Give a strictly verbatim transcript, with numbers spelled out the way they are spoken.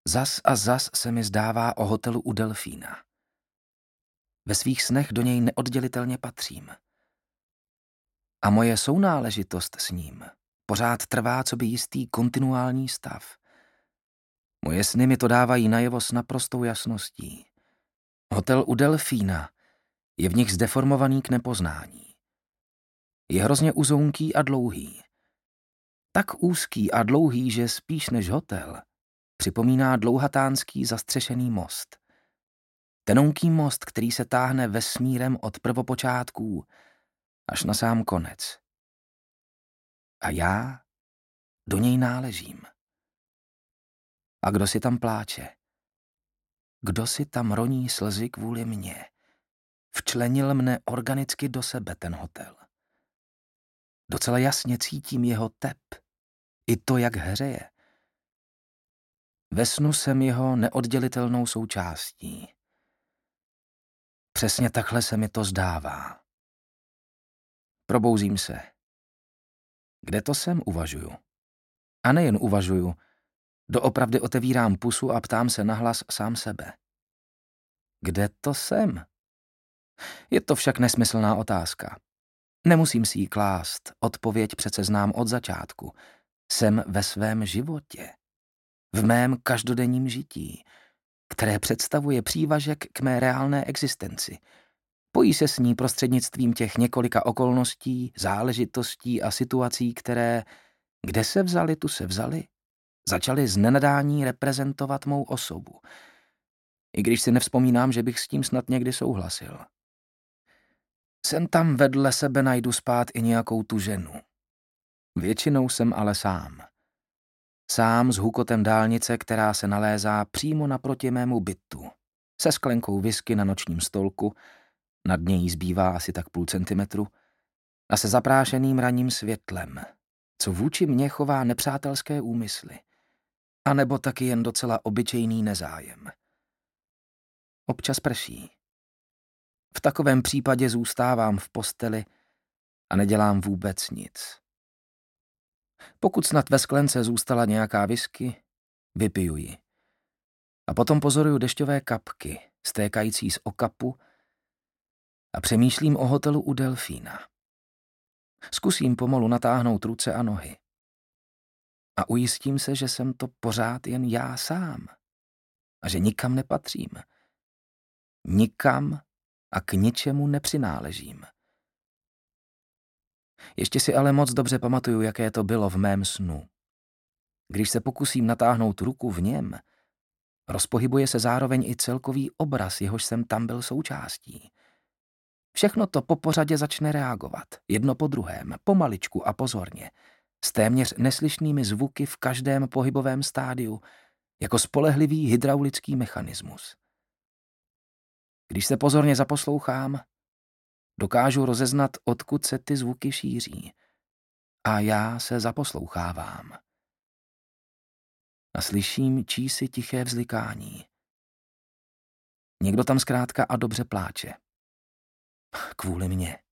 Zas a zas se mi zdává o hotelu u Delfína. Ve svých snech do něj neoddělitelně patřím. A moje sounáležitost s ním pořád trvá coby jistý kontinuální stav. Moje sny mi to dávají najevo s naprostou jasností. Hotel u Delfína je v nich zdeformovaný k nepoznání. Je hrozně uzounký a dlouhý. Tak úzký a dlouhý, že spíš než hotel připomíná dlouhatánský zastřešený most. Tenonký most, který se táhne vesmírem od prvopočátků až na sám konec. A já do něj náležím. A kdo si tam pláče? Kdo si tam roní slzy kvůli mně? Včlenil mne organicky do sebe ten hotel. Docela jasně cítím jeho tep, i to, jak hřeje. Ve snu jsem jeho neoddělitelnou součástí. Přesně takhle se mi to zdává. Probouzím se. Kde to jsem, uvažuju. A nejen uvažuju, doopravdy otevírám pusu a ptám se nahlas sám sebe. Kde to jsem? Je to však nesmyslná otázka. Nemusím si ji klást, odpověď přece znám od začátku. Jsem ve svém životě. V mém každodenním žití, které představuje přívažek k mé reálné existenci. Pojí se s ní prostřednictvím těch několika okolností, záležitostí a situací, které, kde se vzaly, tu se vzaly, začaly z nenadání reprezentovat mou osobu. I když si nevzpomínám, že bych s tím snad někdy souhlasil. Sem tam vedle sebe najdu spát i nějakou tu ženu. Většinou jsem ale sám. Sám s hukotem dálnice, která se nalézá přímo naproti mému bytu. Se sklenkou whisky na nočním stolku, nad něj zbývá asi tak půl centimetru, a se zaprášeným ranním světlem, co vůči mně chová nepřátelské úmysly. A nebo taky jen docela obyčejný nezájem. Občas prší. V takovém případě zůstávám v posteli a nedělám vůbec nic. Pokud snad ve sklence zůstala nějaká whisky, vypiju ji. A potom pozoruju dešťové kapky, stékající z okapu, a přemýšlím o hotelu u Delfína. Zkusím pomalu natáhnout ruce a nohy. A ujistím se, že jsem to pořád jen já sám. A že nikam nepatřím. Nikam a k ničemu nepřináležím. Ještě si ale moc dobře pamatuju, jaké to bylo v mém snu. Když se pokusím natáhnout ruku v něm, rozpohybuje se zároveň i celkový obraz, jehož jsem tam byl součástí. Všechno to po pořadě začne reagovat, jedno po druhém, pomaličku a pozorně, s téměř neslyšnými zvuky v každém pohybovém stádiu, jako spolehlivý hydraulický mechanismus. Když se pozorně zaposlouchám, dokážu rozeznat, odkud se ty zvuky šíří. A já se zaposlouchávám. A slyším čísi tiché vzlikání. Někdo tam zkrátka a dobře pláče. Kvůli mně.